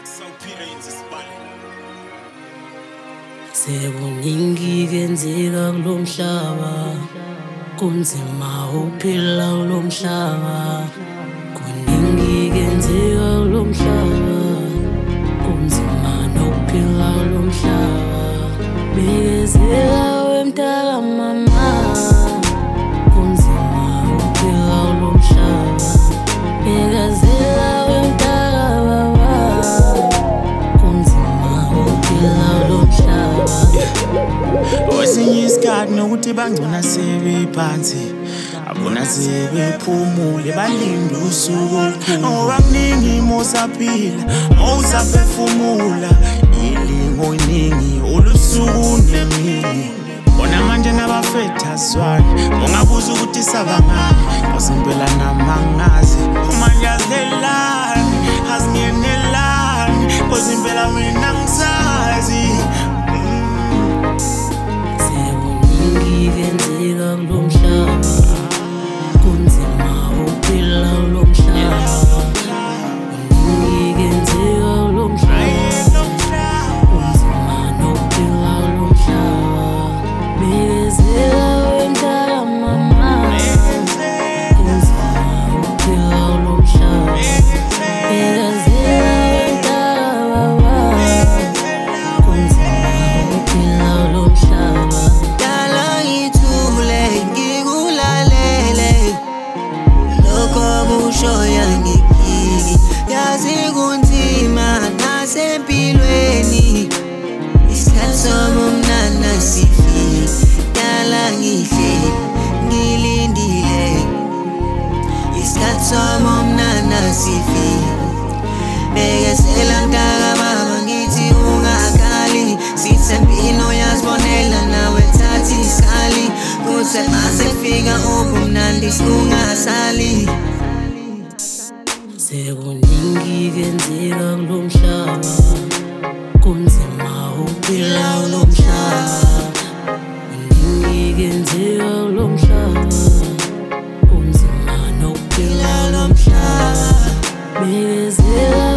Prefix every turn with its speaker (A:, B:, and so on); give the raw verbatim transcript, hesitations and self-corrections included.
A: Sekuningi kenzeka kulomhlaba, kunzima ukuphila kulomhlaba. Kuningi kenzeka kulomhlaba, kunzima nokuphila kulomhlaba. Bekezela wemntaka mama, kunzima ukuphila kulomhlaba. Bekezela wemntaka baba, kunzima ukuphila kulomhlaba.
B: Kwesinye isikhathi nokuthi bangcona sebephansi, abona sebephumule balinde usuku olukhulu. Ngoba kuningi mosaphila, mowusaphefumula, ilingo iningi olusuku nemini. Bona manje nabafetha swali, ungabuza ukuthi sabangani, cause impela namangazi manje azidelani, azingenelani, cause impela mina ngisazi.
A: Kenzeka kulomhlaba, kunzima ukuphila kulomhlaba. Kuningi kenzeka kulomhlaba, kunzima nokuphila kulomhlaba. Bekezela wemntaka mama, kunzima ukuphila kulomhlaba. Bekezela wemntaka baba, kunzima ukuphila kulomhlaba.
C: Shoya ngikiki yazi kunzima nasempilweni, isikhathi somnana sifike. Dala ngihleli ngilindile, isikhathi somnana sifike. Bekezela mntaka baba ngithi ungakhali, sithembile uyazibonela nawe thatha isikali. Kuthe mase kufika ubumnandi ungasali.
A: Sekuningi kenzeka kulomhlaba, kunzima ukuphila kulomhlaba. Kuningi kenzeka kulomhlaba, kunzima nokuphila kulomhlaba. Bekezela